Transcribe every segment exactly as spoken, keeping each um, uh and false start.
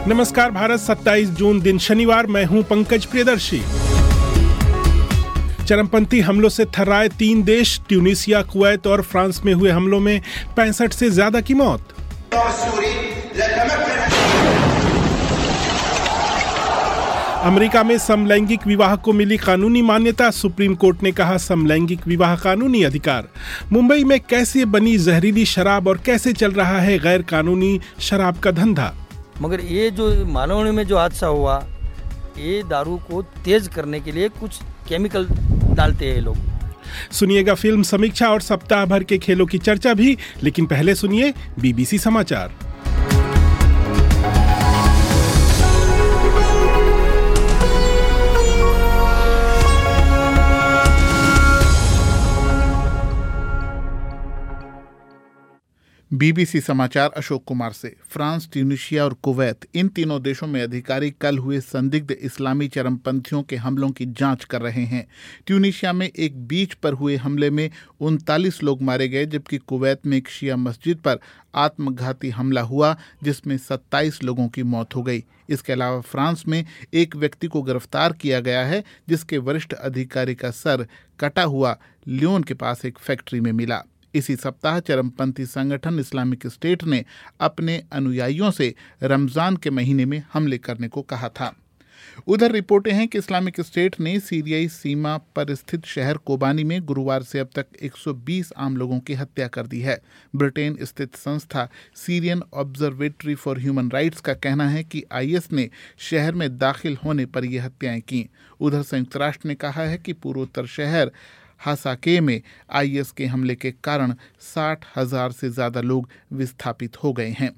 नमस्कार भारत, सत्ताईस जून दिन शनिवार, मैं हूं पंकज प्रियदर्शी। चरमपंथी हमलों से थर्राए तीन देश, ट्यूनीशिया, कुवैत और फ्रांस में हुए हमलों में पैंसठ से ज्यादा की मौत। अमेरिका में समलैंगिक विवाह को मिली कानूनी मान्यता, सुप्रीम कोर्ट ने कहा समलैंगिक विवाह कानूनी अधिकार। मुंबई में कैसे बनी जहरीली शराब और कैसे चल रहा है गैर कानूनी शराब का धंधा। मगर ये जो मालवणी में जो हादसा हुआ, ये दारू को तेज करने के लिए कुछ केमिकल डालते हैं लोग। सुनिएगा फिल्म समीक्षा और सप्ताह भर के खेलों की चर्चा भी, लेकिन पहले सुनिए बीबीसी समाचार। बीबीसी समाचार अशोक कुमार से। फ्रांस, ट्यूनीशिया और कुवैत, इन तीनों देशों में अधिकारी कल हुए संदिग्ध इस्लामी चरमपंथियों के हमलों की जांच कर रहे हैं। ट्यूनीशिया में एक बीच पर हुए हमले में उनतालीस लोग मारे गए, जबकि कुवैत में एक शिया मस्जिद पर आत्मघाती हमला हुआ जिसमें सत्ताईस लोगों की मौत हो गई। इसके अलावा फ्रांस में एक व्यक्ति को गिरफ्तार किया गया है जिसके वरिष्ठ अधिकारी का सर कटा हुआ लियोन के पास एक फैक्ट्री में मिला। इसी सप्ताह चरमपंथी संगठन इस्लामिक स्टेट ने अपने अनुयायियों से रमजान के महीने में हमले करने को कहा था। उधर रिपोर्टें हैं कि इस्लामिक स्टेट ने सीरियाई सीमा पर स्थित शहर कोबानी में गुरुवार से अब तक एक सौ बीस आम लोगों की हत्या कर दी है। ब्रिटेन स्थित संस्था Syrian observatory for human rights का कहना है कि आईएस ने शहर में दाखिल होने पर ये हत्याएं की। उधर संयुक्त राष्ट्र ने कहा है कि पूर्वोत्तर शहर हासाके में आईएस के हमले के कारण साठ हजार से ज्यादा लोग विस्थापित हो गए हैं।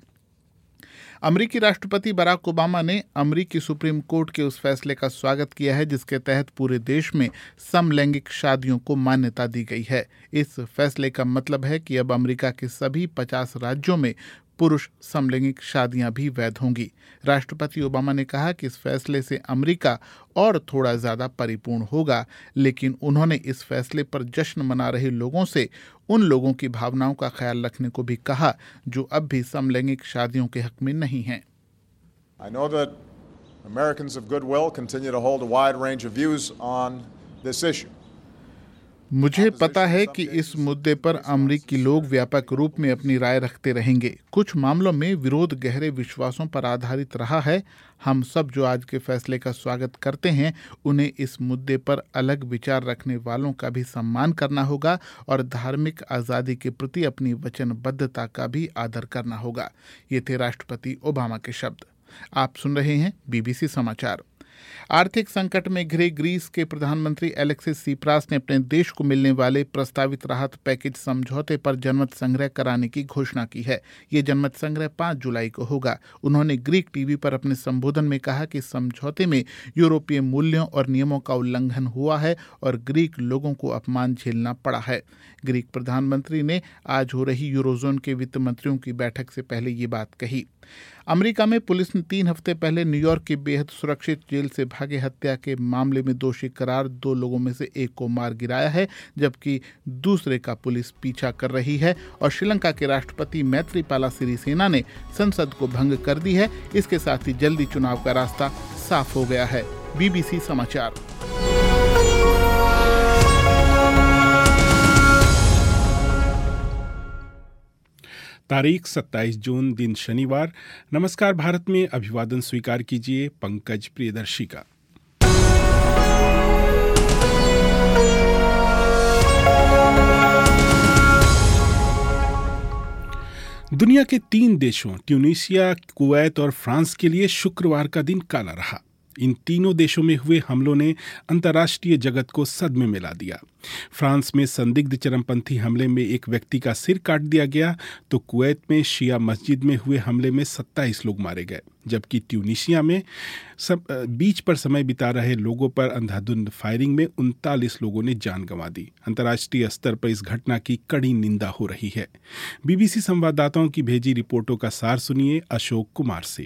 अमेरिकी राष्ट्रपति बराक ओबामा ने अमेरिकी सुप्रीम कोर्ट के उस फैसले का स्वागत किया है जिसके तहत पूरे देश में समलैंगिक शादियों को मान्यता दी गई है। इस फैसले का मतलब है कि अब अमेरिका के सभी पचास राज्यों में पुरुष समलैंगिक शादियां भी वैध होंगी। राष्ट्रपति ओबामा ने कहा कि इस फैसले से अमेरिका और थोड़ा ज्यादा परिपूर्ण होगा, लेकिन उन्होंने इस फैसले पर जश्न मना रहे लोगों से उन लोगों की भावनाओं का ख्याल रखने को भी कहा जो अब भी समलैंगिक शादियों के हक में नहीं हैं। I know that Americans of goodwill continue to hold a wide range of views on this issue. मुझे पता है कि इस मुद्दे पर अमेरिकी लोग व्यापक रूप में अपनी राय रखते रहेंगे। कुछ मामलों में विरोध गहरे विश्वासों पर आधारित रहा है। हम सब जो आज के फैसले का स्वागत करते हैं, उन्हें इस मुद्दे पर अलग विचार रखने वालों का भी सम्मान करना होगा और धार्मिक आज़ादी के प्रति अपनी वचनबद्धता का भी आदर करना होगा। ये थे राष्ट्रपति ओबामा के शब्द। आप सुन रहे हैं बीबीसी समाचार। आर्थिक संकट में घिरे ग्रीस के प्रधानमंत्री एलेक्सिस सिप्रास ने अपने देश को मिलने वाले प्रस्तावित राहत पैकेज समझौते पर जनमत संग्रह कराने की घोषणा की है। ये जनमत संग्रह पाँच जुलाई को होगा। उन्होंने ग्रीक टीवी पर अपने संबोधन में कहा कि समझौते में यूरोपीय मूल्यों और नियमों का उल्लंघन हुआ है और ग्रीक लोगों को अपमान झेलना पड़ा है। ग्रीक प्रधानमंत्री ने आज हो रही यूरोजोन के वित्त मंत्रियों की बैठक से पहले ये बात कही। अमेरिका में पुलिस ने तीन हफ्ते पहले न्यूयॉर्क की बेहद सुरक्षित जेल से भागे हत्या के मामले में दोषी करार दो लोगों में से एक को मार गिराया है, जबकि दूसरे का पुलिस पीछा कर रही है। और श्रीलंका के राष्ट्रपति मैत्रीपाला सिरिसेना ने संसद को भंग कर दी है। इसके साथ ही जल्दी चुनाव का रास्ता साफ हो गया है। बीबीसी समाचार। तारीख सत्ताईस जून दिन शनिवार। नमस्कार भारत में अभिवादन स्वीकार कीजिए पंकज प्रियदर्शी का। दुनिया के तीन देशों ट्यूनीशिया, कुवैत और फ्रांस के लिए शुक्रवार का दिन काला रहा। इन तीनों देशों में हुए हमलों ने अंतर्राष्ट्रीय जगत को सदमे में ला दिया। फ्रांस में संदिग्ध चरमपंथी हमले में एक व्यक्ति का सिर काट दिया गया, तो कुवैत में शिया मस्जिद में हुए हमले में सत्ताईस लोग मारे गए, जबकि ट्यूनीशिया में सब बीच पर समय बिता रहे लोगों पर अंधाधुंध फायरिंग में उनतालीस लोगों ने जान गंवा दी। अंतर्राष्ट्रीय स्तर पर इस घटना की कड़ी निंदा हो रही है। बीबीसी संवाददाताओं की भेजी रिपोर्टों का सार सुनिए अशोक कुमार से।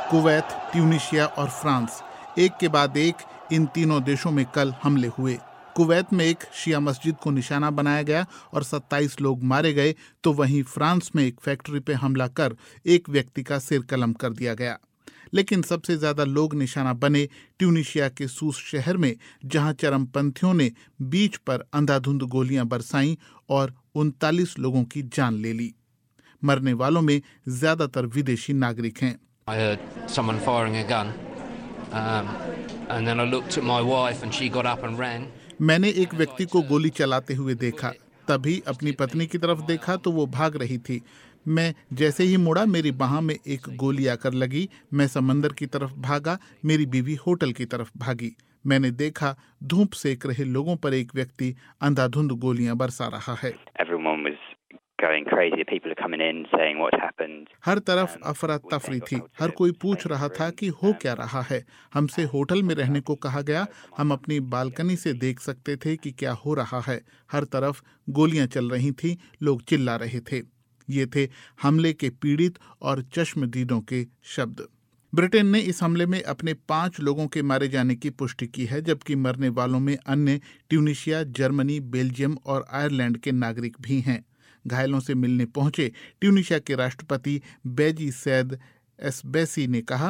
कुवैत, ट्यूनीशिया और फ्रांस, एक के बाद एक इन तीनों देशों में कल हमले हुए। कुवैत में एक शिया मस्जिद को निशाना बनाया गया और सत्ताईस लोग मारे गए, तो वहीं फ्रांस में एक फैक्ट्री पे हमला कर एक व्यक्ति का सिर कलम कर दिया गया। लेकिन सबसे ज्यादा लोग निशाना बने ट्यूनीशिया के सूस शहर में, जहां चरमपंथियों ने बीच पर अंधाधुंध गोलियां बरसाईं और उनतालीस लोगों की जान ले ली। मरने वालों में ज्यादातर विदेशी नागरिक हैं। I heard someone firing a gun, um, and then I looked at my wife and she got up and ran. मैंने एक व्यक्ति को गोली चलाते हुए देखा, तभी अपनी पत्नी की तरफ देखा तो वो भाग रही थी। मैं जैसे ही मुड़ा, मेरी बाह में एक गोली आकर लगी। मैं समंदर की तरफ भागा, मेरी बीवी होटल की तरफ भागी। मैंने देखा धूप सेक रहे लोगों पर एक व्यक्ति अंधाधुंध गोलियां बरसा रहा है। Going crazy. People are coming in saying what happened. हर तरफ अफरा तफरी थी। हर कोई पूछ रहा था कि हो क्या रहा है। हमसे होटल में रहने को कहा गया। हम अपनी बालकनी से देख सकते थे कि क्या हो रहा है। हर तरफ गोलियां चल रही थी, लोग चिल्ला रहे थे। ये थे हमले के पीड़ित और चश्मदीदों के शब्द। ब्रिटेन ने इस हमले में अपने पांच लोगों के मारे जाने की पुष्टि की है, जबकि मरने वालों में अन्य ट्यूनीशिया, जर्मनी, बेल्जियम और आयरलैंड के नागरिक भी हैं। घायलों से मिलने पहुंचे ट्यूनीशिया के राष्ट्रपति बेजी सैद एसबेसी ने कहा,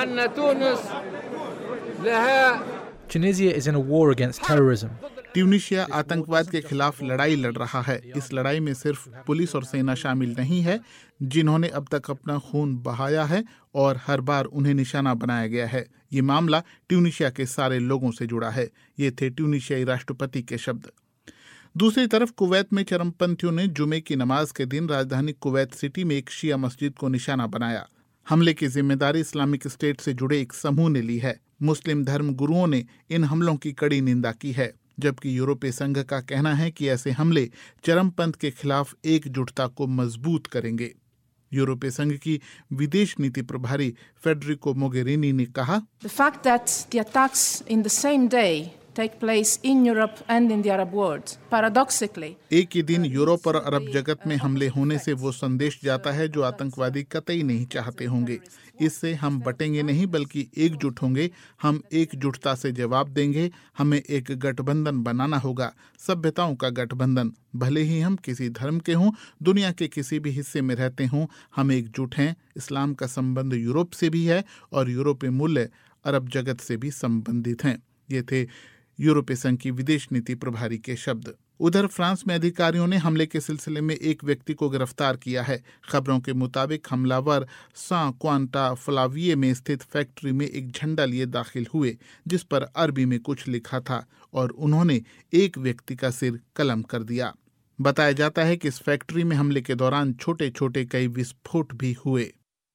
Tunisia is in a war against terrorism. Tunisia आतंकवाद के खिलाफ लड़ाई लड़ रहा है। इस लड़ाई में सिर्फ पुलिस और सेना शामिल नहीं है, जिन्होंने अब तक अपना खून बहाया है और हर बार उन्हें निशाना बनाया गया है। ये मामला ट्यूनीशिया के सारे लोगों से जुड़ा है। ये थे ट्यूनीशियाई राष्ट्रपति के शब्द। दूसरी तरफ कुवैत में चरमपंथियों ने जुमे की नमाज के दिन राजधानी कुवैत सिटी में एक शिया मस्जिद को निशाना बनाया। हमले की जिम्मेदारी इस्लामिक स्टेट से जुड़े एक समूह ने ली है। मुस्लिम धर्म गुरुओं ने इन हमलों की कड़ी निंदा की है, जबकि यूरोपीय संघ का कहना है कि ऐसे हमले चरमपंथ के खिलाफ एकजुटता को मजबूत करेंगे। यूरोपीय संघ की विदेश नीति प्रभारी फेडरिको मोगेरिनी ने कहा, The fact that the attacks in the same day take place in Europe and in the Arab world, paradoxically, एक ही दिन यूरोप और अरब जगत में हमले होने से वो संदेश जाता है जो आतंकवादी कतई नहीं चाहते होंगे। इससे हम बटेंगे नहीं बल्कि एकजुट होंगे। हम एकजुटता से जवाब देंगे। हमें एक गठबंधन बनाना होगा, सभ्यताओं का गठबंधन। भले ही हम किसी धर्म के हों, दुनिया के किसी भी हिस्से में रहते हों, हम एकजुट हैं। इस्लाम का संबंध यूरोप से भी है और यूरोपीय मूल्य अरब जगत से भी संबंधित हैं। ये थे यूरोपीय संघ की विदेश नीति प्रभारी के शब्द। उधर फ्रांस में अधिकारियों ने हमले के सिलसिले में एक व्यक्ति को गिरफ्तार किया है। खबरों के मुताबिक हमलावर सान क्वांटा फ्लाविये में स्थित फैक्ट्री में एक झंडा लिए दाखिल हुए, जिस पर अरबी में कुछ लिखा था, और उन्होंने एक व्यक्ति का सिर कलम कर दिया। बताया जाता है कि इस फैक्ट्री में हमले के दौरान छोटे छोटे कई विस्फोट भी हुए।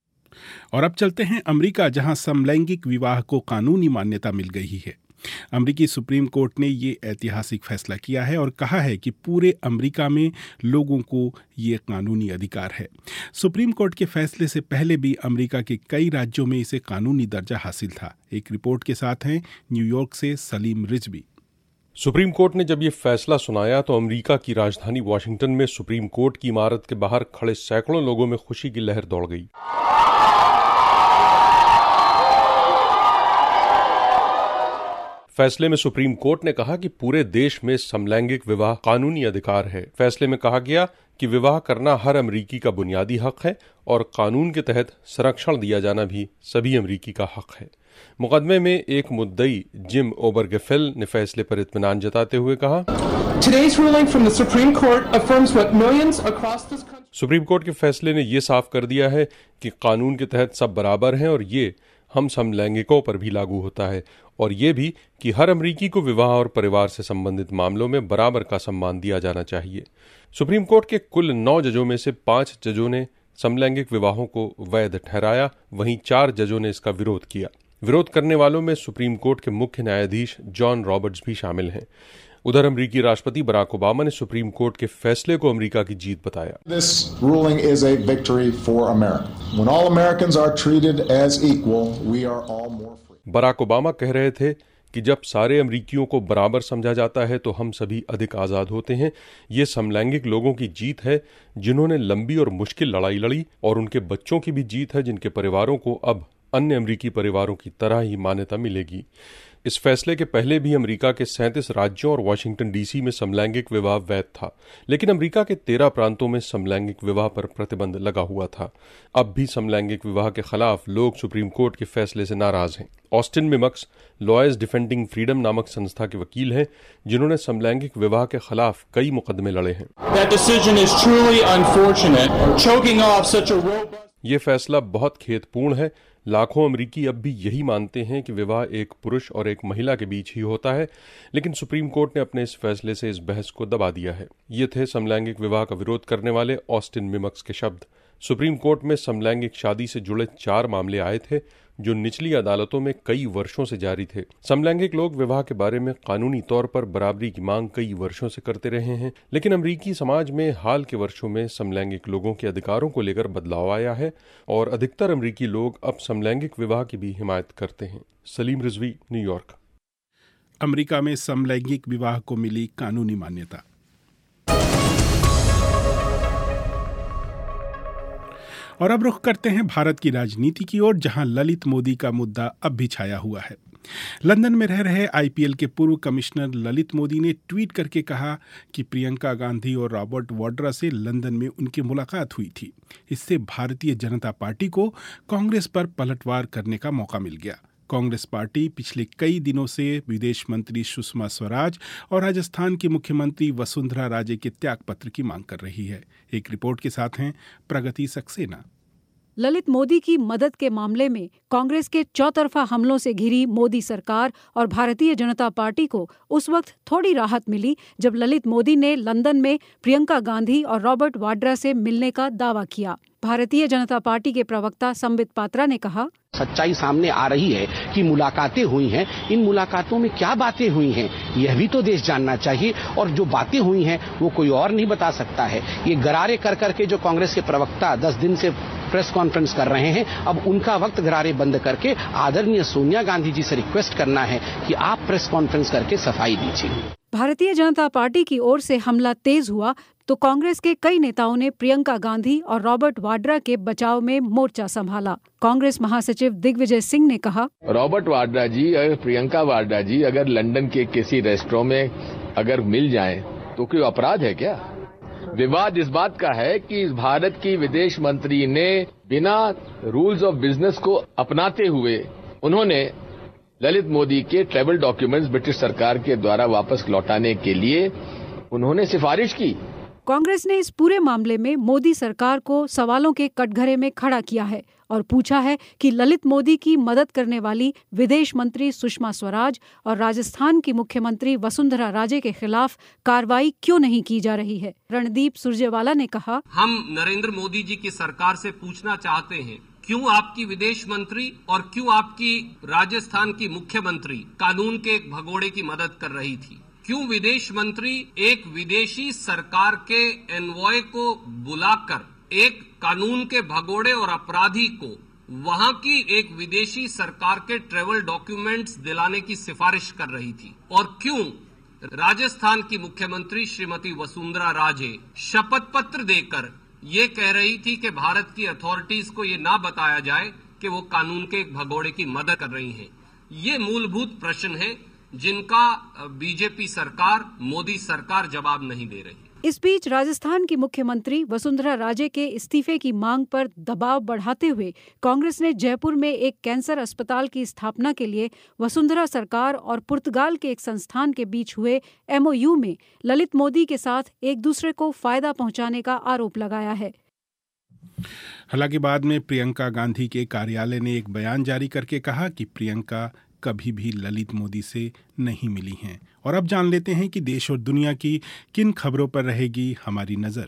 और अब चलते हैं अमेरिका, जहां समलैंगिक विवाह को कानूनी मान्यता मिल गई है। अमेरिकी सुप्रीम कोर्ट ने ये ऐतिहासिक फैसला किया है और कहा है कि पूरे अमेरिका में लोगों को ये कानूनी अधिकार है। सुप्रीम कोर्ट के फैसले से पहले भी अमेरिका के कई राज्यों में इसे कानूनी दर्जा हासिल था। एक रिपोर्ट के साथ हैं न्यूयॉर्क से सलीम रिजवी। सुप्रीम कोर्ट ने जब ये फैसला सुनाया तो अमेरिका की राजधानी वॉशिंगटन में सुप्रीम कोर्ट की इमारत के बाहर खड़े सैकड़ों लोगों में खुशी की लहर दौड़ गई। फैसले में सुप्रीम कोर्ट ने कहा कि पूरे देश में समलैंगिक विवाह कानूनी अधिकार है। फैसले में कहा गया कि विवाह करना हर अमेरिकी का बुनियादी हक है और कानून के तहत संरक्षण दिया जाना भी सभी अमेरिकी का हक है। मुकदमे में एक मुद्दई जिम ओबरगेफेल ने फैसले पर इत्मीनान जताते हुए कहा, सुप्रीम कोर्ट के फैसले ने यह साफ कर दिया है कि कानून के तहत सब बराबर हैं और ये हम समलैंगिकों पर भी लागू होता है, और ये भी कि हर अमेरिकी को विवाह और परिवार से संबंधित मामलों में बराबर का सम्मान दिया जाना चाहिए। सुप्रीम कोर्ट के कुल नौ जजों में से पांच जजों ने समलैंगिक विवाहों को वैध ठहराया, वहीं चार जजों ने इसका विरोध किया। विरोध करने वालों में सुप्रीम कोर्ट के मुख्य न्यायाधीश जॉन रॉबर्ट्स भी शामिल हैं। उधर अमेरिकी राष्ट्रपति बराक ओबामा ने सुप्रीम कोर्ट के फैसले को अमेरिका की जीत बताया। This ruling is a victory for America. When all Americans are treated as equal, we are all more free. Barack Obama कह रहे थे कि जब सारे अमेरिकियों को बराबर समझा जाता है तो हम सभी अधिक आजाद होते हैं। ये समलैंगिक लोगों की जीत है जिन्होंने लंबी और मुश्किल लड़ाई लड़ी, और उनके बच्चों की भी जीत है जिनके परिवारों को अब अन्य अमेरिकी परिवारों की तरह ही मान्यता मिलेगी। इस फैसले के पहले भी अमेरिका के सैंतीस राज्यों और वाशिंगटन डीसी में समलैंगिक विवाह वैध था, लेकिन अमेरिका के तेरह प्रांतों में समलैंगिक विवाह पर प्रतिबंध लगा हुआ था। अब भी समलैंगिक विवाह के खिलाफ लोग सुप्रीम कोर्ट के फैसले से नाराज हैं। ऑस्टिन मिमक्स लॉयर्स डिफेंडिंग फ्रीडम नामक संस्था के वकील हैं, जिन्होंने समलैंगिक विवाह के खिलाफ कई मुकदमे लड़े हैं। ये फैसला बहुत खेदपूर्ण है। लाखों अमरीकी अब भी यही मानते हैं कि विवाह एक पुरुष और एक महिला के बीच ही होता है, लेकिन सुप्रीम कोर्ट ने अपने इस फैसले से इस बहस को दबा दिया है। ये थे समलैंगिक विवाह का विरोध करने वाले ऑस्टिन मिमक्स के शब्द। सुप्रीम कोर्ट में समलैंगिक शादी से जुड़े चार मामले आए थे, जो निचली अदालतों में कई वर्षों से जारी थे। समलैंगिक लोग विवाह के बारे में कानूनी तौर पर बराबरी की मांग कई वर्षों से करते रहे हैं, लेकिन अमेरिकी समाज में हाल के वर्षों में समलैंगिक लोगों के अधिकारों को लेकर बदलाव आया है और अधिकतर अमेरिकी लोग अब समलैंगिक विवाह की भी हिमायत करते हैं। सलीम रिजवी, न्यूयॉर्क। अमेरिका में समलैंगिक विवाह को मिली कानूनी मान्यता। और अब रुख करते हैं भारत की राजनीति की ओर, जहां ललित मोदी का मुद्दा अब भी छाया हुआ है। लंदन में रह रहे आईपीएल के पूर्व कमिश्नर ललित मोदी ने ट्वीट करके कहा कि प्रियंका गांधी और रॉबर्ट वाड्रा से लंदन में उनकी मुलाकात हुई थी। इससे भारतीय जनता पार्टी को कांग्रेस पर पलटवार करने का मौका मिल गया। कांग्रेस पार्टी पिछले कई दिनों से विदेश मंत्री सुषमा स्वराज और राजस्थान की मुख्यमंत्री वसुंधरा राजे के त्यागपत्र की मांग कर रही है। एक रिपोर्ट के साथ हैं प्रगति सक्सेना। ललित मोदी की मदद के मामले में कांग्रेस के चौतरफा हमलों से घिरी मोदी सरकार और भारतीय जनता पार्टी को उस वक्त थोड़ी राहत मिली जब ललित मोदी ने लंदन में प्रियंका गांधी और रॉबर्ट वाड्रा से मिलने का दावा किया। भारतीय जनता पार्टी के प्रवक्ता संबित पात्रा ने कहा, सच्चाई सामने आ रही है कि मुलाकातें हुई हैं। इन मुलाकातों में क्या बातें हुई हैं यह भी तो देश जानना चाहिए, और जो बातें हुई हैं वो कोई और नहीं बता सकता है। ये गरारे कर करके जो कांग्रेस के प्रवक्ता दस दिन से प्रेस कॉन्फ्रेंस कर रहे हैं, अब उनका वक्त गरारे बंद करके आदरणीय सोनिया गांधी जी से रिक्वेस्ट करना है कि आप प्रेस कॉन्फ्रेंस करके सफाई दीजिए। भारतीय जनता पार्टी की ओर से हमला तेज हुआ तो कांग्रेस के कई नेताओं ने प्रियंका गांधी और रॉबर्ट वाड्रा के बचाव में मोर्चा संभाला। कांग्रेस महासचिव दिग्विजय सिंह ने कहा, रॉबर्ट वाड्रा जी और प्रियंका वाड्रा जी अगर लंदन के किसी रेस्टोरेंट में अगर मिल जाएं तो कोई अपराध है क्या? विवाद इस बात का है कि भारत की विदेश मंत्री ने बिना रूल्स ऑफ बिजनेस को अपनाते हुए उन्होंने ललित मोदी के ट्रैवल डॉक्यूमेंट्स ब्रिटिश सरकार के द्वारा वापस लौटाने के लिए उन्होंने सिफारिश की। कांग्रेस ने इस पूरे मामले में मोदी सरकार को सवालों के कटघरे में खड़ा किया है और पूछा है कि ललित मोदी की मदद करने वाली विदेश मंत्री सुषमा स्वराज और राजस्थान की मुख्यमंत्री वसुंधरा राजे के खिलाफ कार्रवाई क्यों नहीं की जा रही है। रणदीप सुरजेवाला ने कहा, हम नरेंद्र मोदी जी की सरकार से पूछना चाहते हैं, क्यों आपकी विदेश मंत्री और क्यों आपकी राजस्थान की मुख्यमंत्री कानून के एक भगोड़े की मदद कर रही थी? क्यों विदेश मंत्री एक विदेशी सरकार के एनवॉय को बुलाकर एक कानून के भगोड़े और अपराधी को वहां की एक विदेशी सरकार के ट्रैवल डॉक्यूमेंट्स दिलाने की सिफारिश कर रही थी? और क्यों राजस्थान की मुख्यमंत्री श्रीमती वसुंधरा राजे शपथ पत्र देकर ये कह रही थी कि भारत की अथॉरिटीज को ये ना बताया जाए कि वो कानून के एक भगोड़े की मदद कर रही हैं? ये मूलभूत प्रश्न है जिनका बीजेपी सरकार, मोदी सरकार जवाब नहीं दे रही। इस बीच राजस्थान की मुख्यमंत्री वसुंधरा राजे के इस्तीफे की मांग पर दबाव बढ़ाते हुए कांग्रेस ने जयपुर में एक कैंसर अस्पताल की स्थापना के लिए वसुंधरा सरकार और पुर्तगाल के एक संस्थान के बीच हुए एमओयू में ललित मोदी के साथ एक दूसरे को फायदा पहुंचाने का आरोप लगाया है। हालांकि बाद में प्रियंका गांधी के कार्यालय ने एक बयान जारी करके कहा कि प्रियंका कभी भी ललित मोदी से नहीं मिली हैं। और अब जान लेते हैं कि देश और दुनिया की किन खबरों पर रहेगी हमारी नजर।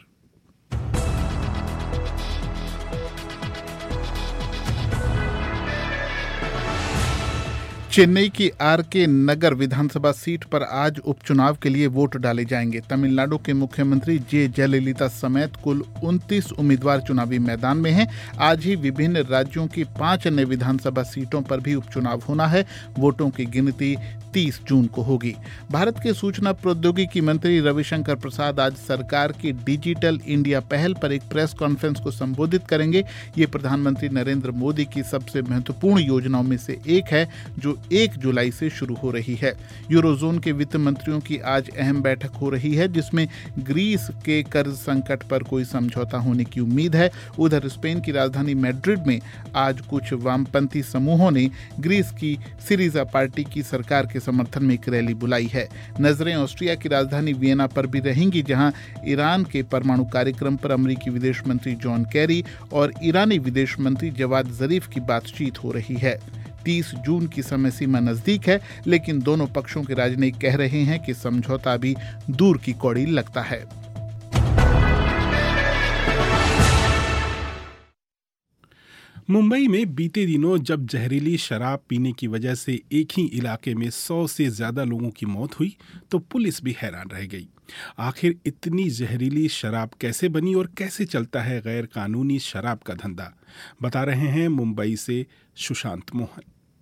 चेन्नई की आर के नगर विधानसभा सीट पर आज उपचुनाव के लिए वोट डाले जाएंगे। तमिलनाडु के मुख्यमंत्री जे जयललिता समेत कुल उनतीस उम्मीदवार चुनावी मैदान में हैं। आज ही विभिन्न राज्यों की पांच अन्य विधानसभा सीटों पर भी उपचुनाव होना है। वोटों की गिनती तीस जून को होगी। भारत के सूचना प्रौद्योगिकी मंत्री रविशंकर प्रसाद आज सरकार की डिजिटल इंडिया पहल पर एक प्रेस कॉन्फ्रेंस को संबोधित करेंगे। ये प्रधानमंत्री नरेंद्र मोदी की सबसे महत्वपूर्ण योजनाओं में से एक है जो एक जुलाई से शुरू हो रही है। यूरोजोन के वित्त मंत्रियों की आज अहम बैठक हो रही है, जिसमें ग्रीस के कर्ज संकट पर कोई समझौता होने की उम्मीद है। उधर स्पेन की राजधानी मैड्रिड में आज कुछ वामपंथी समूहों ने ग्रीस की सिरिजा पार्टी की सरकार के समर्थन में एक रैली बुलाई है। नजरें ऑस्ट्रिया की राजधानी वियना पर भी रहेंगी, जहां ईरान के परमाणु कार्यक्रम पर अमेरिकी विदेश मंत्री जॉन कैरी और ईरानी विदेश मंत्री जवाद जरीफ की बातचीत हो रही है। तीस जून की समय सीमा नजदीक है, लेकिन दोनों पक्षों के राजनयिक कह रहे हैं कि समझौता अभी दूर की कौड़ी लगता है। मुंबई में बीते दिनों जब जहरीली शराब पीने की वजह से एक ही इलाके में सौ से ज्यादा लोगों की मौत हुई तो पुलिस भी हैरान रह गई। आखिर इतनी जहरीली शराब कैसे बनी और कैसे चलता है गैर कानूनी शराब का धंधा, बता रहे हैं मुंबई से सुशांत मोहन।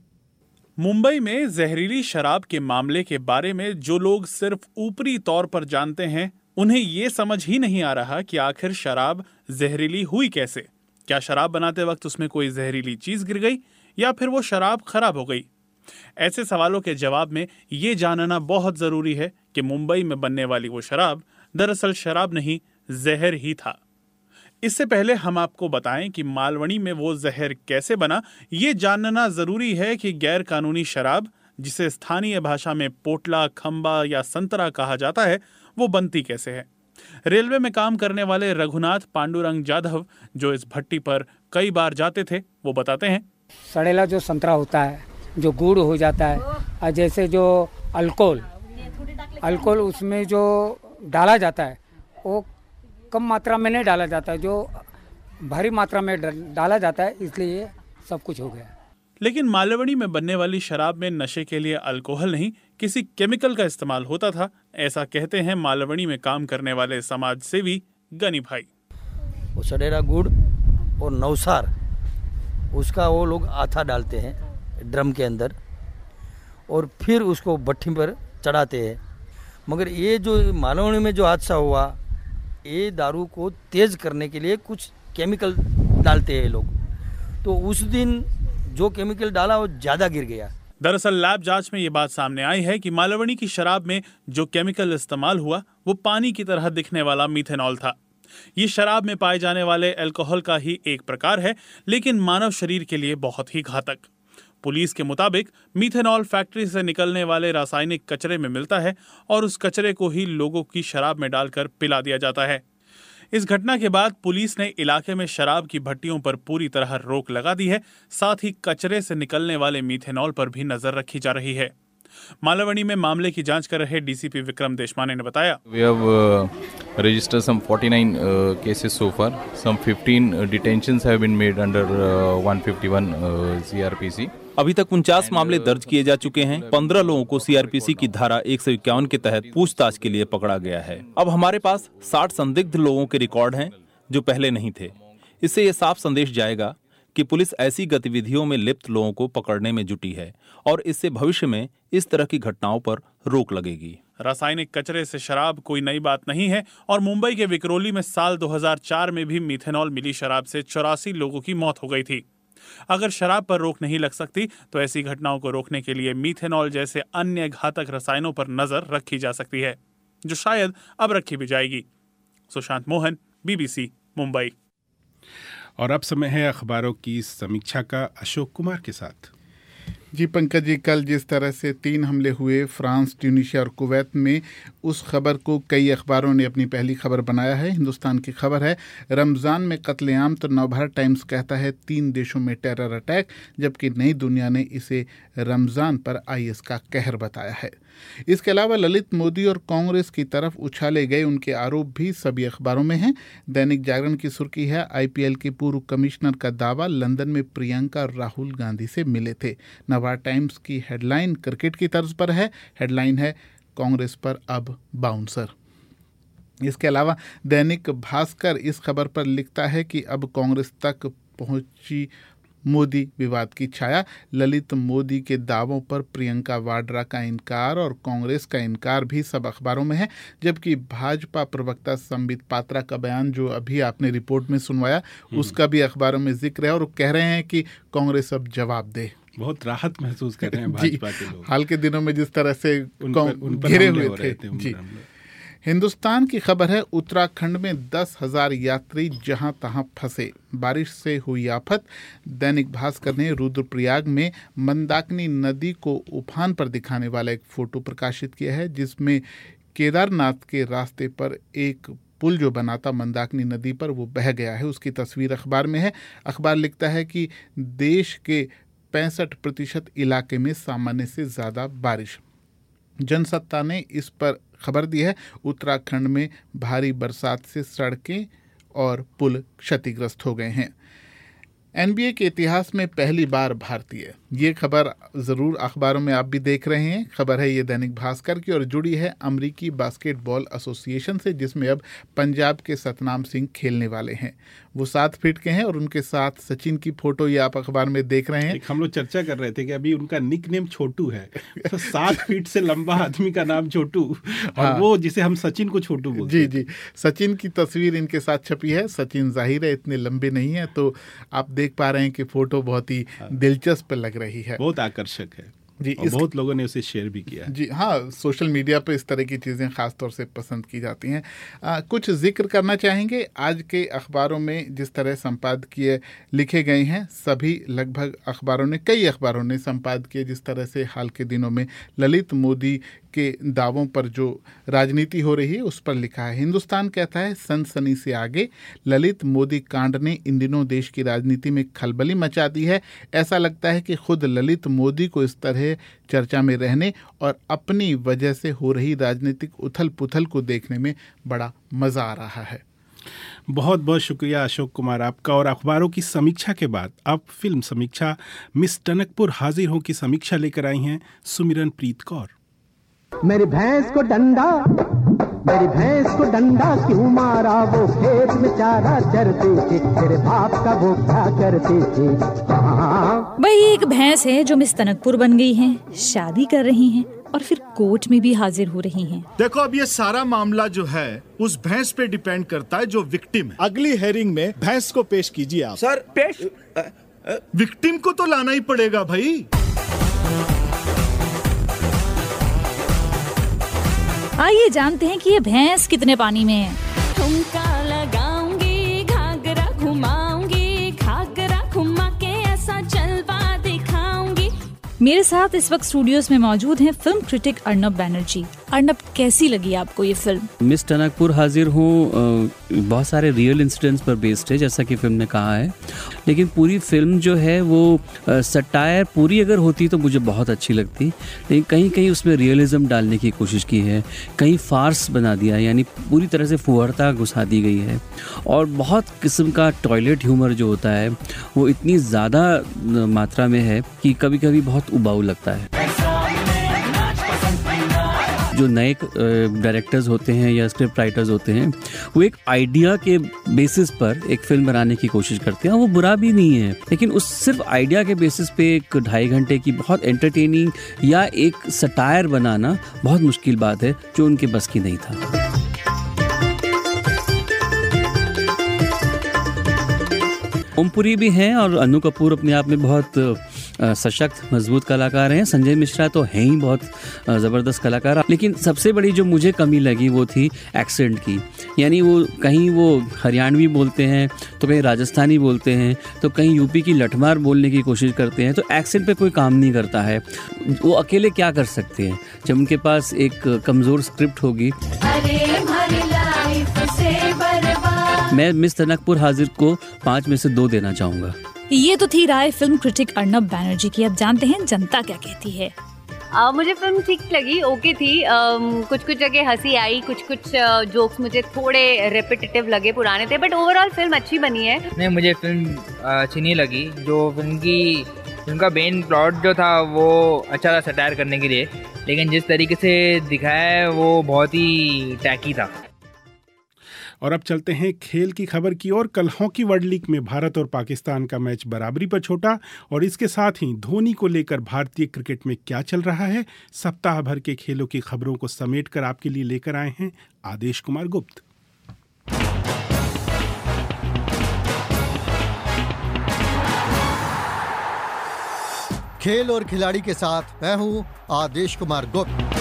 मुंबई में जहरीली शराब के मामले के बारे में जो लोग सिर्फ ऊपरी तौर पर जानते हैं, उन्हें ये समझ ही नहीं आ रहा कि आखिर शराब जहरीली हुई कैसे। क्या शराब बनाते वक्त उसमें कोई जहरीली चीज गिर गई या फिर वो शराब खराब हो गई? ऐसे सवालों के जवाब में ये जानना बहुत जरूरी है कि मुंबई में बनने वाली वो शराब दरअसल शराब नहीं, जहर ही था। इससे पहले हम आपको बताएं कि मालवणी में वो जहर कैसे बना। ये जानना जरूरी है कि गैर कानूनी शराब, जिसे स्थानीय भाषा में पोटला, खंबा या संतरा कहा जाता है, वो बनती कैसे है। रेलवे में काम करने वाले रघुनाथ पांडुरंग जाधव, जो इस भट्टी पर कई बार जाते थे, वो बताते हैं। सड़ेला जो संतरा होता है, जो गुड़ हो जाता है, और जैसे जो अल्कोहल अल्कोहल उसमें जो डाला जाता है वो कम मात्रा में नहीं डाला जाता है, जो भारी मात्रा में डाला जाता है, इसलिए सब कुछ हो गया। लेकिन मालवणी में बनने वाली शराब में नशे के लिए अल्कोहल नहीं, किसी केमिकल का इस्तेमाल होता था, ऐसा कहते हैं मालवणी में काम करने वाले समाज सेवी गनी भाई। वो सड़ेरा गुड़ और नौसार, उसका वो लोग आथा डालते हैं ड्रम के अंदर और फिर उसको भट्टी पर चढ़ाते हैं। मगर ये जो मालवणी में जो हादसा हुआ, ये दारू को तेज करने के लिए कुछ केमिकल डालते हैं लोग, तो उस दिन जो केमिकल डाला वो ज्यादा गिर गया। दरअसल लैब जांच में ये बात सामने आई है कि मालवणी की शराब में जो केमिकल इस्तेमाल हुआ वो पानी की तरह दिखने वाला मीथेनॉल था। ये शराब में पाए जाने वाले अल्कोहल का ही एक प्रकार है, लेकिन मानव शरीर के लिए बहुत ही घातक। पुलिस के मुताबिक मीथेनॉल फैक्ट्री से निकलने वाले रासायनिक कचरे में मिलता है और उस कचरे को ही लोगों की शराब में डालकर पिला दिया जाता है। इस घटना के बाद पुलिस ने इलाके में शराब की भट्टियों पर पूरी तरह रोक लगा दी है। साथ ही कचरे से निकलने वाले मीथेनॉल पर भी नजर रखी जा रही है। मालवणी में मामले की जांच कर रहे डीसीपी विक्रम देशमाने ने बताया, We have uh, registered some forty-nine uh, cases so far. Some fifteen uh, detentions have been made under uh, one fifty-one uh, C R P C. अभी तक उनचास मामले दर्ज किए जा चुके हैं। पंद्रह लोगों को सीआरपीसी की धारा एक सौ इक्यावन के तहत पूछताछ के लिए पकड़ा गया है। अब हमारे पास साठ संदिग्ध लोगों के रिकॉर्ड हैं जो पहले नहीं थे। इससे ये साफ संदेश जाएगा कि पुलिस ऐसी गतिविधियों में लिप्त लोगों को पकड़ने में जुटी है और इससे भविष्य में इस तरह की घटनाओं पर रोक लगेगी। रासायनिक कचरे से शराब कोई नई बात नहीं है और मुंबई के विक्रोली में साल दो हज़ार चार में भी मीथेनॉल मिली शराब से चौरासी लोगों की मौत हो गई थी। अगर शराब पर रोक नहीं लग सकती तो ऐसी घटनाओं को रोकने के लिए मीथेनॉल जैसे अन्य घातक रसायनों पर नजर रखी जा सकती है, जो शायद अब रखी भी जाएगी। सुशांत मोहन, बीबीसी, मुंबई। और अब समय है अखबारों की समीक्षा का अशोक कुमार के साथ। जी पंकज जी, कल जिस तरह से तीन हमले हुए फ्रांस, ट्यूनीशिया और कुवैत में, उस खबर को कई अखबारों ने अपनी पहली खबर बनाया है। हिंदुस्तान की खबर है, रमज़ान में कत्लेआम, तो नवभारत टाइम्स कहता है तीन देशों में टेरर अटैक, जबकि नई दुनिया ने इसे रमज़ान पर आईएस का कहर बताया है। इसके अलावा ललित मोदी और कांग्रेस की तरफ उछाले गए उनके आरोप भी सभी अखबारों में हैं। दैनिक जागरण की सुर्खी है, आईपीएल के पूर्व कमिश्नर का दावा, लंदन में प्रियंका और राहुल गांधी से मिले थे। नवभारत टाइम्स की हेडलाइन क्रिकेट की तर्ज पर है, हेडलाइन है कांग्रेस पर अब बाउंसर। इसके अलावा दैनिक भास्कर इस खबर पर लिखता है कि अब कांग्रेस तक पहुंची मोदी विवाद की छाया, ललित मोदी के दावों पर प्रियंका वाड्रा का इनकार और कांग्रेस का इनकार भी सब अखबारों में है। जबकि भाजपा प्रवक्ता संबित पात्रा का बयान जो अभी आपने रिपोर्ट में सुनवाया, उसका भी अखबारों में जिक्र है और कह रहे हैं कि कांग्रेस अब जवाब दे। बहुत राहत महसूस कर रहे हैं भाजपा के लोग। हाल के दिनों में जिस तरह से उन पर, उन पर घिरे हुए थे, थे जी। हिंदुस्तान की खबर है, उत्तराखंड में दस हजार यात्री जहां तहां फंसे, बारिश से हुई आफत। दैनिक भास्कर ने रुद्रप्रयाग में मंदाकिनी नदी को उफान पर दिखाने वाला एक फोटो प्रकाशित किया है, जिसमें केदारनाथ के रास्ते पर एक पुल जो बना था मंदाकिनी नदी पर, वो बह गया है। उसकी तस्वीर अखबार में है। अखबार लिखता है कि देश के पैंसठ प्रतिशत इलाके में सामान्य से ज़्यादा बारिश। जनसत्ता ने इस पर खबर दी है, उत्तराखंड में भारी बरसात से सड़कें और पुल क्षतिग्रस्त हो गए हैं। एनबीए के इतिहास में पहली बार भारतीय, ये खबर ज़रूर अखबारों में आप भी देख रहे हैं। खबर है ये दैनिक भास्कर की और जुड़ी है अमेरिकी बास्केटबॉल एसोसिएशन से, जिसमें अब पंजाब के सतनाम सिंह खेलने वाले हैं। वो सात फीट के हैं और उनके साथ सचिन की फोटो ये आप अखबार में देख रहे हैं। हम लोग चर्चा कर रहे थे कि अभी उनका निक नेम छोटू है, तो सात फीट से लंबा आदमी का नाम छोटू, और हाँ। वो जिसे हम सचिन को छोटू बोलते हैं। जी जी, सचिन की तस्वीर इनके साथ छपी है। सचिन जाहिर है इतने लंबे नहीं है, तो आप देख पा रहे हैं कि फोटो बहुत ही दिलचस्प लग रही है, बहुत आकर्षक है जी। और बहुत लोगों ने उसे शेयर भी किया जी। हाँ, सोशल मीडिया पे इस तरह की चीज़ें ख़ास तौर से पसंद की जाती हैं। आ, कुछ जिक्र करना चाहेंगे आज के अखबारों में जिस तरह संपादकीय लिखे गए हैं। सभी लगभग अखबारों ने, कई अखबारों ने संपादकीय जिस तरह से हाल के दिनों में ललित मोदी के दावों पर जो राजनीति हो रही है उस पर लिखा है। हिंदुस्तान कहता है, सनसनी से आगे ललित मोदी कांड ने इन दिनों देश की राजनीति में खलबली मचा दी है। ऐसा लगता है कि खुद ललित मोदी को इस तरह चर्चा में रहने और अपनी वजह से हो रही राजनीतिक उथल पुथल को देखने में बड़ा मजा आ रहा है। बहुत बहुत शुक्रिया अशोक कुमार आपका। और अखबारों की समीक्षा के बाद अब फिल्म समीक्षा मिस टनकपुर हाजिर हो की समीक्षा लेकर आई हैं सुमिरन प्रीत कौर। मेरी भैंस को डंडा, मेरी भैंस को डंडा क्यों मारा, वो खेत में चारा चरते थे, तेरे बाप का वो क्या करते थे। भाई एक भैंस है जो मिस टनकपुर बन गई है, शादी कर रही हैं और फिर कोर्ट में भी हाजिर हो रही हैं। देखो अब ये सारा मामला जो है उस भैंस पे डिपेंड करता है जो विक्टिम है। अगली हेयरिंग में भैंस को पेश कीजिए आप। सर पेश विक्टिम को तो लाना ही पड़ेगा भाई। आइए जानते हैं कि ये भैंस कितने पानी में है। ठुमका लगाऊंगी, घाघरा घुमाऊंगी, घाघरा घुमा के ऐसा जलवा दिखाऊंगी। मेरे साथ इस वक्त स्टूडियोज में मौजूद हैं फिल्म क्रिटिक अर्नब बैनर्जी। अर्नब, कैसी लगी आपको ये फिल्म? मिस टनकपुर हाजिर हूँ बहुत सारे रियल इंसिडेंट्स पर बेस्ड है, जैसा कि फिल्म ने कहा है, लेकिन पूरी फिल्म जो है वो सटायर पूरी अगर होती तो मुझे बहुत अच्छी लगती, लेकिन कहीं कहीं उसमें रियलिज्म डालने की कोशिश की है, कहीं फार्स बना दिया, यानी पूरी तरह से फुहरता घुसा दी गई है, और बहुत किस्म का टॉयलेट ह्यूमर जो होता है वो इतनी ज़्यादा मात्रा में है कि कभी कभी बहुत उबाऊ लगता है। जो नए डायरेक्टर्स होते हैं या स्क्रिप्ट राइटर्स होते हैं वो एक आइडिया के बेसिस पर एक फिल्म बनाने की कोशिश करते हैं, वो बुरा भी नहीं है, लेकिन उस सिर्फ आइडिया के बेसिस पे एक ढाई घंटे की बहुत एंटरटेनिंग या एक सटायर बनाना बहुत मुश्किल बात है, जो उनके बस की नहीं था। ओमपुरी भी हैं और अनु कपूर अपने आप में बहुत सशक्त मजबूत कलाकार हैं। संजय मिश्रा तो हैं ही बहुत ज़बरदस्त कलाकार, लेकिन सबसे बड़ी जो मुझे कमी लगी वो थी एक्सेंट की, यानी वो कहीं वो हरियाणवी बोलते हैं तो कहीं राजस्थानी बोलते हैं तो कहीं यूपी की लठमार बोलने की कोशिश करते हैं, तो एक्सेंट पे कोई काम नहीं करता है। वो अकेले क्या कर सकते हैं जब उनके पास एक कमज़ोर स्क्रिप्ट होगी। मैं मिस टनकपुर हाजिर को पाँच में से दो देना चाहूँगा। ये तो थी राय फिल्म क्रिटिक अर्नब बैनर्जी की। अब जानते हैं जनता क्या कहती है। आ, मुझे फिल्म ठीक लगी, ओके थी। आ, कुछ कुछ जगह हंसी आई, कुछ कुछ जोक्स मुझे थोड़े रेपिटेटिव लगे, पुराने थे, बट ओवरऑल फिल्म अच्छी बनी है। नहीं, मुझे फिल्म अच्छी नहीं लगी। जो फिल्म की फिल्म का मेन प्लॉट जो था वो अच्छा था सटायर करने के लिए, लेकिन जिस तरीके से दिखाया है वो बहुत ही टैकी था। और अब चलते हैं खेल की खबर की ओर। कल हॉकी वर्ल्ड लीग में भारत और पाकिस्तान का मैच बराबरी पर छोड़ा, और इसके साथ ही धोनी को लेकर भारतीय क्रिकेट में क्या चल रहा है, सप्ताह भर के खेलों की खबरों को समेटकर आपके लिए लेकर आए हैं आदेश कुमार गुप्त। खेल और खिलाड़ी के साथ मैं हूं आदेश कुमार गुप्त।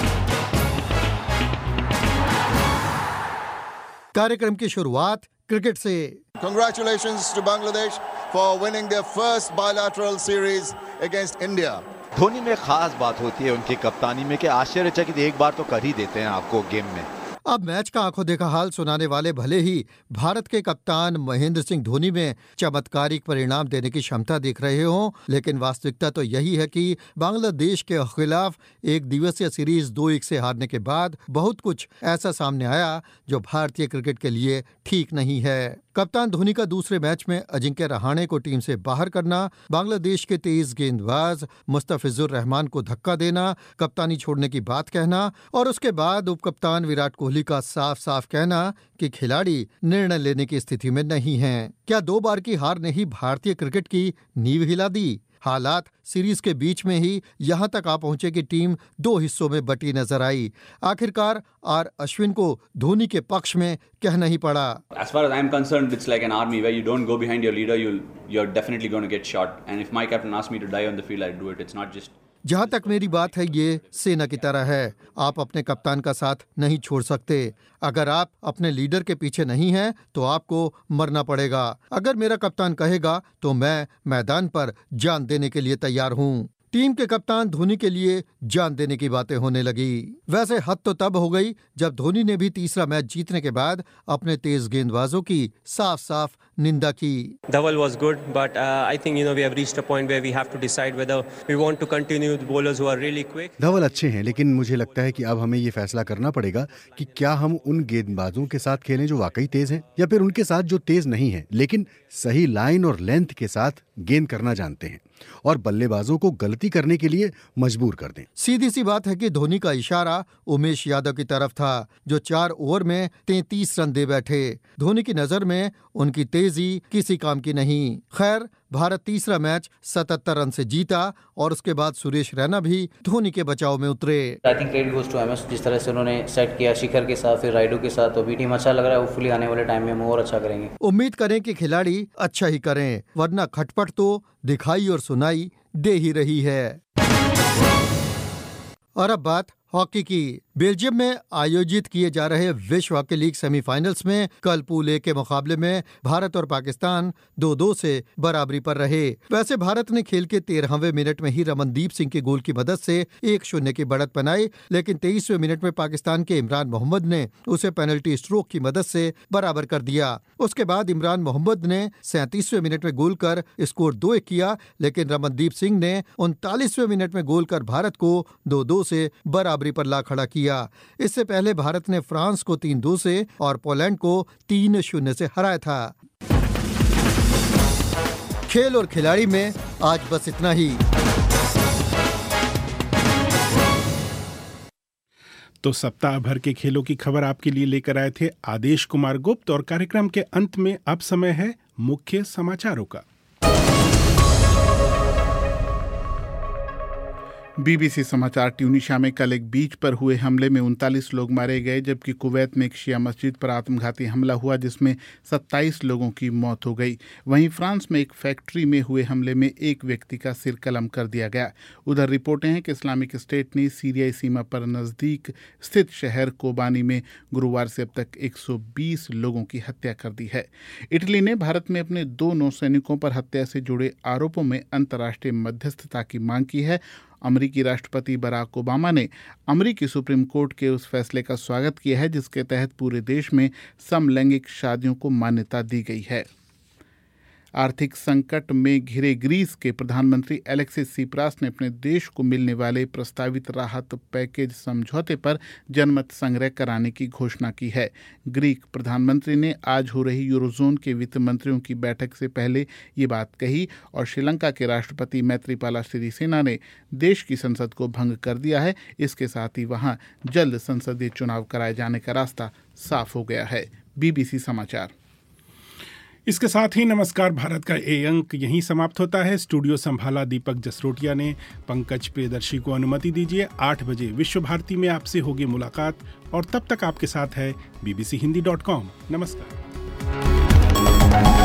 कार्यक्रम की शुरुआत क्रिकेट से। Congratulations to Bangladesh for winning their first bilateral series against India. Dhoni में खास बात होती है उनकी कप्तानी में कि आश्चर्यचकित एक बार तो कर ही देते हैं आपको गेम में। अब मैच का आंखों देखा हाल सुनाने वाले भले ही भारत के कप्तान महेंद्र सिंह धोनी में चमत्कारिक परिणाम देने की क्षमता दिख रहे हों, लेकिन वास्तविकता तो यही है कि बांग्लादेश के खिलाफ एक दिवसीय सीरीज दो एक से हारने के बाद बहुत कुछ ऐसा सामने आया जो भारतीय क्रिकेट के लिए ठीक नहीं है। कप्तान धोनी का दूसरे मैच में अजिंक्य रहाणे को टीम से बाहर करना, बांग्लादेश के तेज गेंदबाज मुस्तफिजुर रहमान को धक्का देना, कप्तानी छोड़ने की बात कहना और उसके बाद उपकप्तान विराट कोहली का साफ साफ कहना कि खिलाड़ी निर्णय लेने की स्थिति में नहीं हैं। क्या दो बार की हार ने ही भारतीय क्रिकेट की नींव हिला दी? हालात सीरीज के बीच में ही यहां तक आ पहुंचे कि टीम दो हिस्सों में बटी नजर आई। आखिरकार आर अश्विन को धोनी के पक्ष में कहना ही पड़ा। As far as I'm concerned, it's like an army where you don't go behind your leader, you'll you're definitely going to get shot. And if my captain asks me to die on the field, I do it. It's not just जहाँ तक मेरी बात है ये सेना की तरह है। आप अपने कप्तान का साथ नहीं छोड़ सकते। अगर आप अपने लीडर के पीछे नहीं हैं तो आपको मरना पड़ेगा। अगर मेरा कप्तान कहेगा तो मैं मैदान पर जान देने के लिए तैयार हूँ। टीम के कप्तान धोनी के लिए जान देने की बातें होने लगी। वैसे हद तो तब हो गई जब धोनी ने भी तीसरा मैच जीतने के बाद अपने तेज गेंदबाजों की साफ साफ निंदा की। Dhaval was good, but uh, I think you know we have reached a point where we have to decide whether we want to continue with bowlers who are really quick. धवल अच्छे हैं, लेकिन मुझे लगता है कि अब हमें ये फैसला करना पड़ेगा कि क्या हम उन गेंदबाजों के साथ खेलें जो वाकई तेज हैं, या फिर उनके साथ जो तेज नहीं हैं लेकिन सही लाइन और लेंथ के साथ गेंद करना जानते हैं और बल्लेबाजों को गलती करने के लिए मजबूर कर दें। सीधी सी बात है कि धोनी का इशारा उमेश यादव की तरफ था, जो चार ओवर में तैंतीस रन दे बैठे। धोनी की नजर में उनकी तेजी किसी काम की नहीं। खैर, भारत तीसरा मैच सतहत्तर रन से जीता और उसके बाद सुरेश रैना भी धोनी के बचाव में उतरे। I think credit goes to MS, जिस तरह से उन्होंने सेट किया शिखर के साथ, फिर राइडू के साथ, तो भी टीम अच्छा लग रहा है। होपफुली आने वाले टाइम में हम और अच्छा करेंगे। उम्मीद करें कि खिलाड़ी अच्छा ही करें, वरना खटपट तो दिखाई और सुनाई दे ही रही है। और अब बात हॉकी की। बेल्जियम में आयोजित किए जा रहे विश्व हॉकी लीग सेमीफाइनल्स में कल पूल ए के मुकाबले में भारत और पाकिस्तान दो दो से बराबरी पर रहे। वैसे भारत ने खेल के तेरहवें मिनट में ही रमनदीप सिंह के गोल की मदद से एक शून्य की बढ़त बनाई, लेकिन तेईसवें मिनट में पाकिस्तान के इमरान मोहम्मद ने उसे पेनल्टी स्ट्रोक की मदद से बराबर कर दिया। उसके बाद इमरान मोहम्मद ने सैंतीसवें मिनट में गोल कर स्कोर दो एक किया, लेकिन रमनदीप सिंह ने उनतालीसवें मिनट में गोल कर भारत को दो दो से बराबरी पर ला खड़ा किया। इससे पहले भारत ने फ्रांस को तीन दो से और पोलैंड को तीन शून्य से हराया था। खेल और खिलाड़ी में आज बस इतना ही। तो सप्ताह भर के खेलों की खबर आपके लिए लेकर आए थे आदेश कुमार गुप्त, और कार्यक्रम के अंत में अब समय है मुख्य समाचारों का। बीबीसी समाचार। ट्यूनीशिया में कल एक बीच पर हुए हमले में उनतालीस लोग मारे गए, जबकि कुवैत में एक शिया मस्जिद पर आत्मघाती हमला हुआ जिसमें सत्ताईस लोगों की मौत हो गई। वहीं फ्रांस में एक फैक्ट्री में हुए हमले में एक व्यक्ति का सिर कलम कर दिया गया। उधर रिपोर्टें हैं कि इस्लामिक स्टेट ने सीरियाई सीमा पर नज़दीक स्थित शहर कोबानी में गुरुवार से अब तक एक सौ बीस लोगों की हत्या कर दी है। इटली ने भारत में अपने दो नौसैनिकों पर हत्या से जुड़े आरोपों में अंतर्राष्ट्रीय मध्यस्थता की मांग की है। अमेरिकी राष्ट्रपति बराक ओबामा ने अमेरिकी सुप्रीम कोर्ट के उस फैसले का स्वागत किया है जिसके तहत पूरे देश में समलैंगिक शादियों को मान्यता दी गई है। आर्थिक संकट में घिरे ग्रीस के प्रधानमंत्री एलेक्सिस सिप्रास ने अपने देश को मिलने वाले प्रस्तावित राहत पैकेज समझौते पर जनमत संग्रह कराने की घोषणा की है। ग्रीक प्रधानमंत्री ने आज हो रही यूरोजोन के वित्त मंत्रियों की बैठक से पहले ये बात कही, और श्रीलंका के राष्ट्रपति मैत्रीपाला सिरिसेना ने देश की संसद को भंग कर दिया है। इसके साथ ही वहां जल्द संसदीय चुनाव कराए जाने का रास्ता साफ हो गया है। बीबीसी समाचार। इसके साथ ही नमस्कार भारत का ए अंक यहीं समाप्त होता है। स्टूडियो संभाला दीपक जसरोटिया ने। पंकज प्रियदर्शी को अनुमति दीजिए। आठ बजे विश्व भारती में आपसे होगी मुलाकात, और तब तक आपके साथ है बीबीसी हिंदी डॉट कॉम। नमस्कार।